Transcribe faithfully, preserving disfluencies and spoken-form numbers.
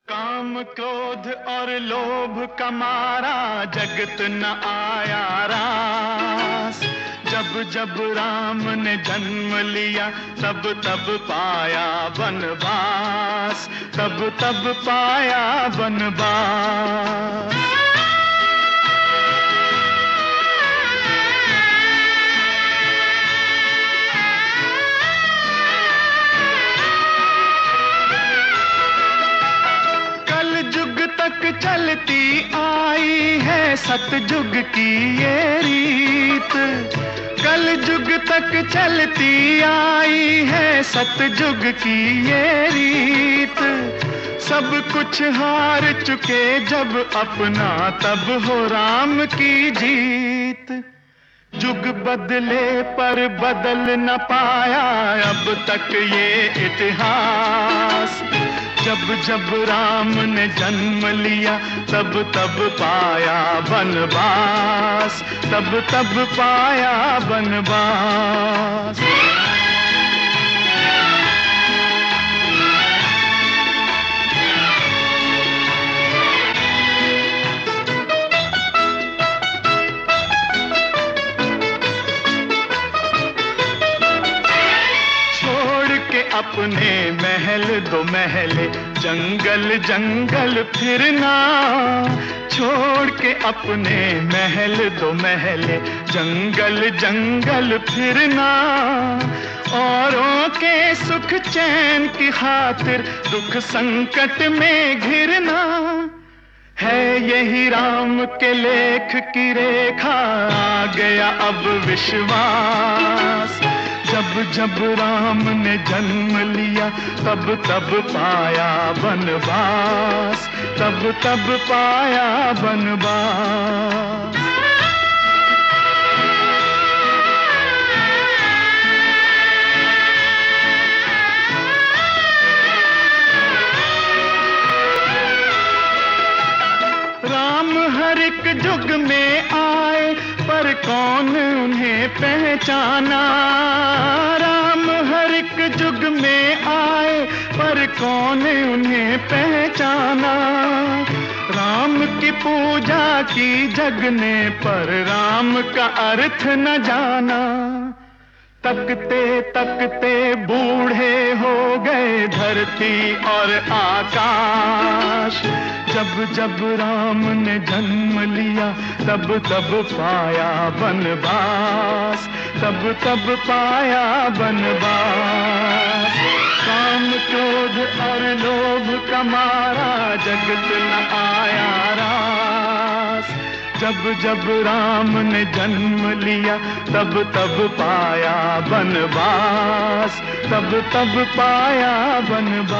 काम क्रोध और लोभ का मारा जगत न आया रास। जब जब राम ने जन्म लिया तब तब पाया वनवास, तब तब पाया वनवास। तक चलती आई है सतयुग की ये रीत, कल युग तक चलती आई है सतयुग की ये रीत। सब कुछ हार चुके जब अपना तब हो राम की जीत। युग बदले पर बदल न पाया अब तक ये इतिहास। जब जब राम ने जन्म लिया तब तब पाया वनवास, तब तब पाया वनवास। अपने महल दो महले जंगल जंगल फिरना, छोड़ के अपने महल दो महले जंगल जंगल फिरना। औरों के सुख चैन की खातिर दुख संकट में घिरना। है यही राम के लेख की रेखा आ गया अब विश्वास। जब जब राम ने जन्म लिया तब तब पाया वनवास, तब तब पाया वनवास। राम हर एक युग में आए पर कौन उन्हें पहचाना। राम हर एक युग में आए पर कौन उन्हें पहचाना। राम की पूजा की जग ने पर राम का अर्थ न जाना। तकते तकते बूढ़े हो गए धरती और आकाश। जब जब राम ने जन्म लिया तब तब पाया वनवास, तब तब पाया वनवास। काम क्रोध और लोभ का मारा जगत न आया रास। जब जब राम ने जन्म लिया तब तब पाया वनवास, तब तब पाया वनवास।